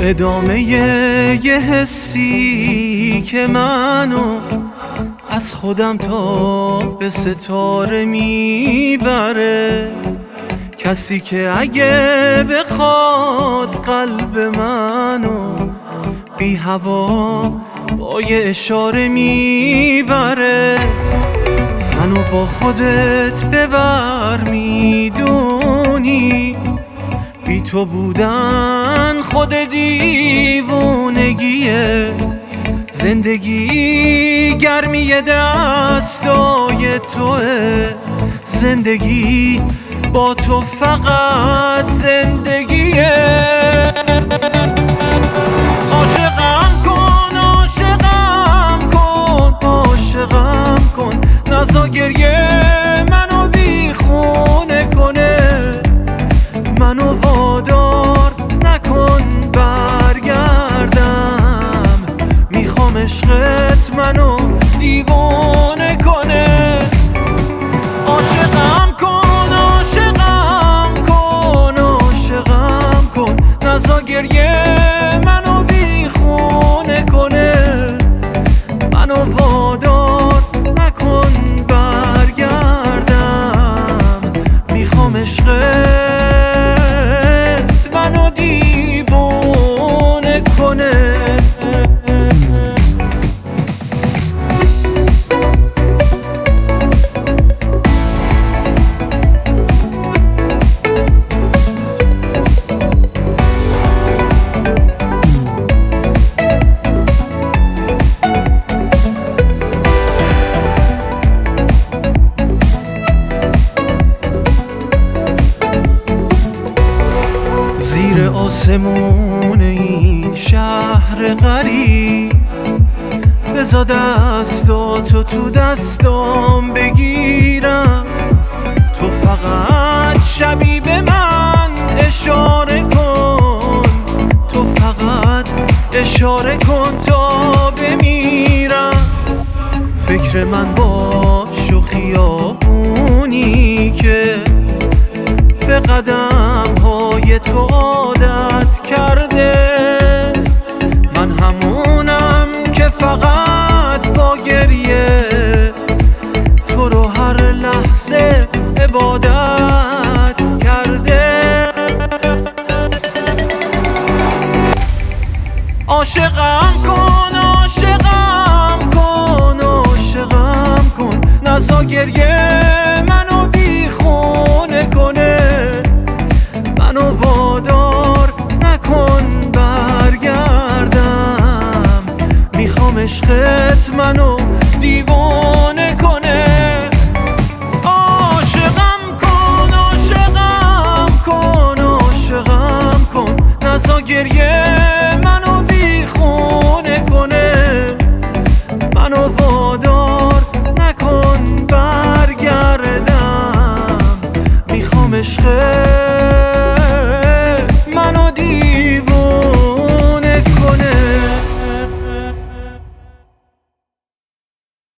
ادامه یه حسی که منو از خودم تا به ستاره میبره. کسی که اگه بخواد قلب منو بی هوا با یه اشاره میبره. منو با خودت ببر، میدونی بی تو بودن خود دیوونگیه. زندگی گرمی دستای توه، زندگی با تو فقط زندگیه. عاشقم کن، عاشقم کن، عاشقم کن، نزا گریه منو بیخونه کنه. منو وادار نکن برگردم، میخوام عشقت منو دیوانه کنه. عاشقم کن، عاشقم کن، عاشقم کن، نزا گریه منو بیخونه کنه. منو وادار نکن برگردم، میخوام عشقت منو دیوانه کنه. زیر آسمون این شهر غریب بذار دستاتو تو دستام بگیرم. تو فقط شبی به من اشاره کن، تو فقط اشاره کن تا بمیرم. فکر من باش و خیابونی که به قدم های تو عادت کرده. من همونم که فقط با گریه تو رو هر لحظه عبادت کرده. عاشقم کن، عاشقم کن، عاشقم کن، نزا گریه منو بیخونه کنه. منو وادار نکن برگردم، میخوام عشقت منو دیوانه